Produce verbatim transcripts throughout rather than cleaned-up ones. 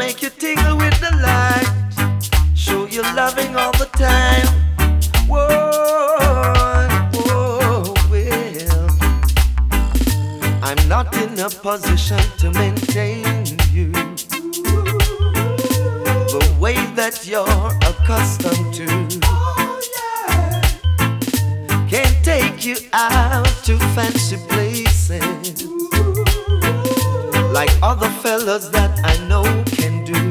make you tingle with the light, show you loving all the time. Whoa, whoa, well, I'm not in a position to maintain you the way that you're accustomed to. Can't take you out to fancy places like other fellas that I know can do.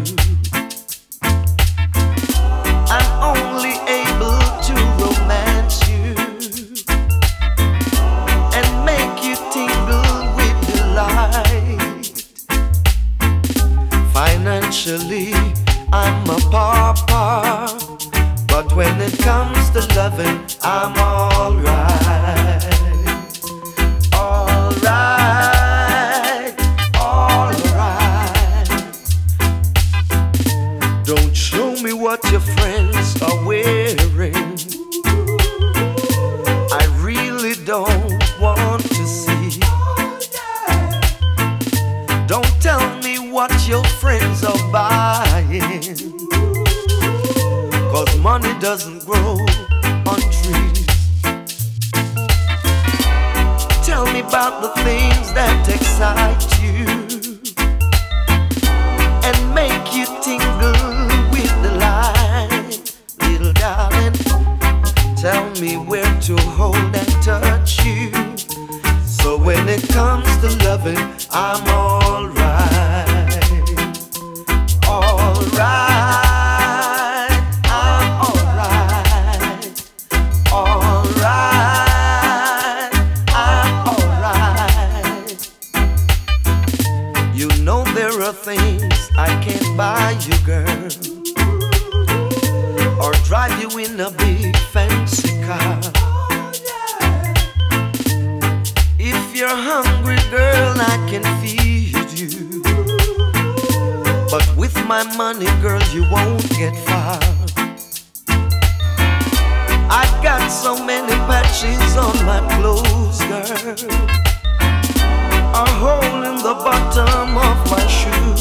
I'm only able to romance you and make you tingle with delight. Financially, I'm a pauper, but when it comes to loving, I'm alright. Alright, alright. Don't show me what your friends are wearing. I really don't want to see. Don't tell me what your friends are buying, 'cause money doesn't grow on trees. Tell me about the things that excite you and make you tingle with delight. Little darling, tell me where to hold and touch you, so when it comes to loving, I'm alright. Alright, I'm alright. Alright, I'm alright. You know there are things I can't buy you, girl, or drive you in a big fancy car. If you're hungry, girl, I can feed you, but with my money, girl, you won't get far. I got so many patches on my clothes, girl, a hole in the bottom of my shoe.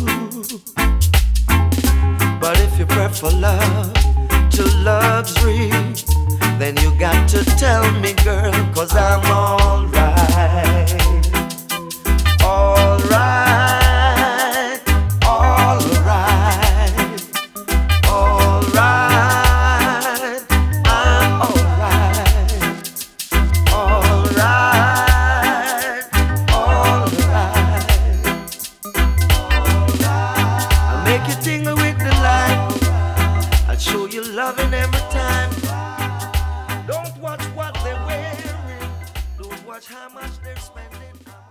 But if you prefer love to luxury, then you got to tell me, girl, 'cause I'm alright. Alright, alright, alright, I'm alright. Alright, alright, alright. I'll make you tingle with the light, I'll show you loving every time. Don't watch what they're wearing, don't watch how much they're spending.